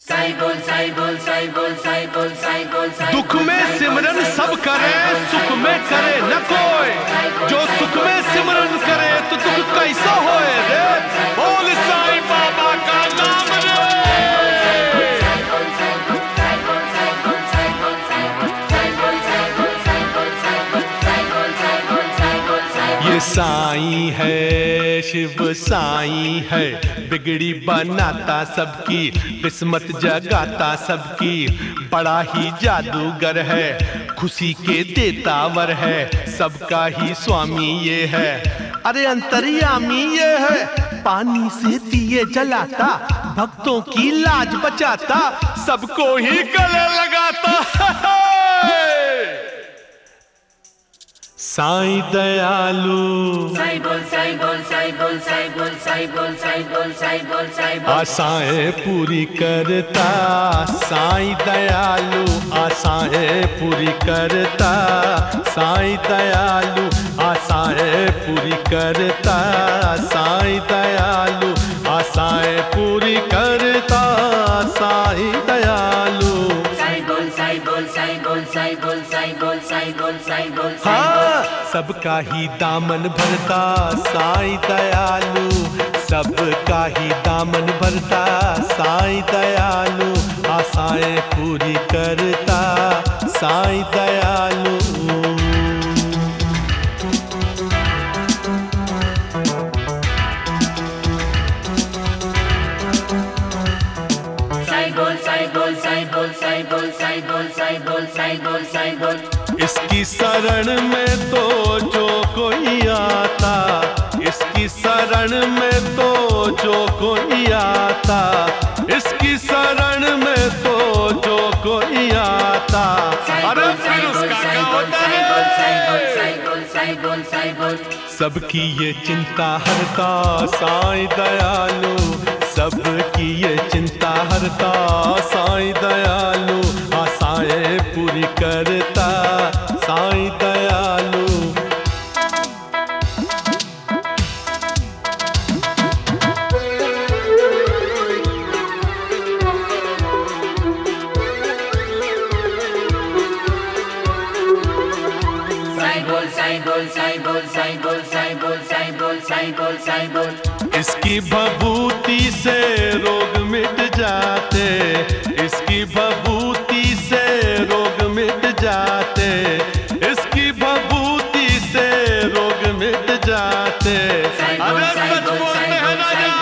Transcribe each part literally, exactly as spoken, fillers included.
साई बोल साई बोल साई बोल साई बोल साई बोल साई। दुख में सिमरन सब करे, सुख में करे न कोई। जो सुख में सिमरन करे तो दुख कैसा होए रे। बोल साईं बाबा का नाम रे। ये साईं है, शिव साईं है, बिगड़ी बनाता सबकी, किस्मत जगाता सबकी। बड़ा ही जादूगर है, खुशी के देता वर है, सबका ही स्वामी ये है। अरे अंतर्यामी ये है, पानी से दिए जलाता, भक्तों की लाज बचाता, सबको ही गले लगाता। साईं दयालु साई बोल साई बोल साई बोल साई बोल साई बोल साई बोल साई बोल साई बोल। आशाएं पूरी करता साईं दयालु, आशाएं पूरी करता साईं दयालु, आशाएं पूरी करता साईं दयालु, आशाएं पूरी करता साईं दयालु। साई बोल साई बोल साई बोल साई बोल साई बोल साई बोल साई बोल। हाँ, सबका ही दामन भरता साईं दयालु, सबका ही दामन भरता साईं दयालु, आशाएं पूरी करता साईं दयालु। साई बोल साई बोल साई बोल साई बोल साई बोल साई बोल साई बोल साई बोल। इसकी शरण में तो जो कोई आता, इसकी शरण में तो जो कोई आता, इसकी शरण में तो जो कोई आता। अरे फिर उसका क्या होता है। सबकी ये चिंता हरता साईं दयालु, सबकी ये चिंता हरता साईं दयालु, आशाएं पूरी करता साईं दयालु। साई बोल साई बोल साई बोल साई बोल साई बोल साई बोल साई बोल साई बोल। इसकी भभूति से रोग मिट जाते, इसकी भभूति से रोग मिट जाते, इसकी भभूति से रोग मिट जाते। अरे सच बोलते हैं ना यार।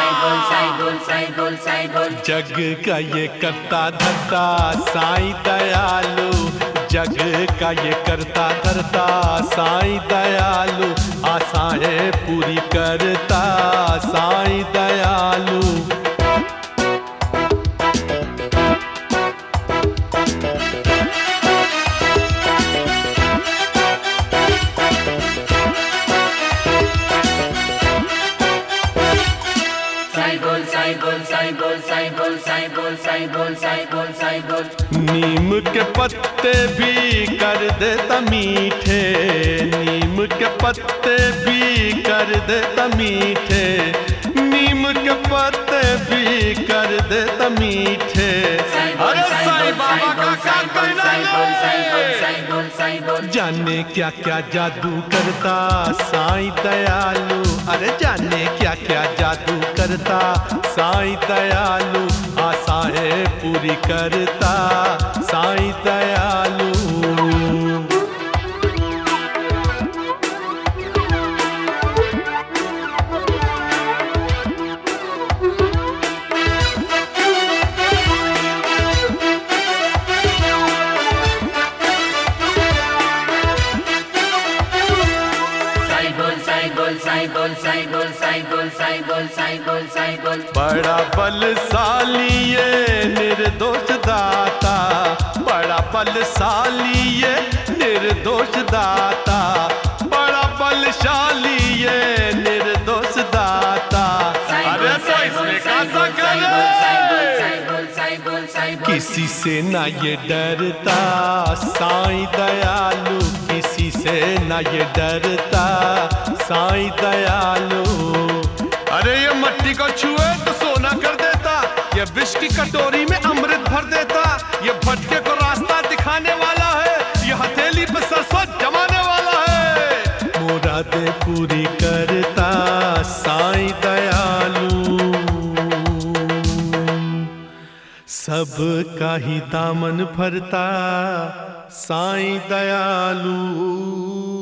जग का ये करता धरता साईं दयालु, जग का ये करता धरता साईं दयालु, आशाएं पूरी करता साईं दयालु। नीम के पत्ते भी कर देता मीठे, नीम के पत्ते भी कर देता मीठे, नीम के पत्ते भी कर देता मीठे। अरे साईं बाबा का क्या कहना है। जाने क्या क्या जादू करता साईं दयालु, अरे जाने क्या क्या जादू करता साईं दयालु, आशाएं पूरी करता साईं दयालु। बड़ा बलशाली ये निर्दोष दाता, बड़ा बलशाली ये निर्दोष दाता, बड़ा बलशाली ये निर्दोष दाता। अरे तो इसमें कैसा करे। किसी से ना ये डरता साईं दयालु, किसी से ना ये डरता साईं दयालु। अरे ये मट्टी को छुए तो सोना कर देता, ये विष की कटोरी में अमृत भर देता, ये भटके को रास्ता दिखाने वाला है, ये हथेली पे सरसों जमाने वाला है। मुरादे पूरी करता साईं दयालु, सबका ही दामन भरता साईं दयालु।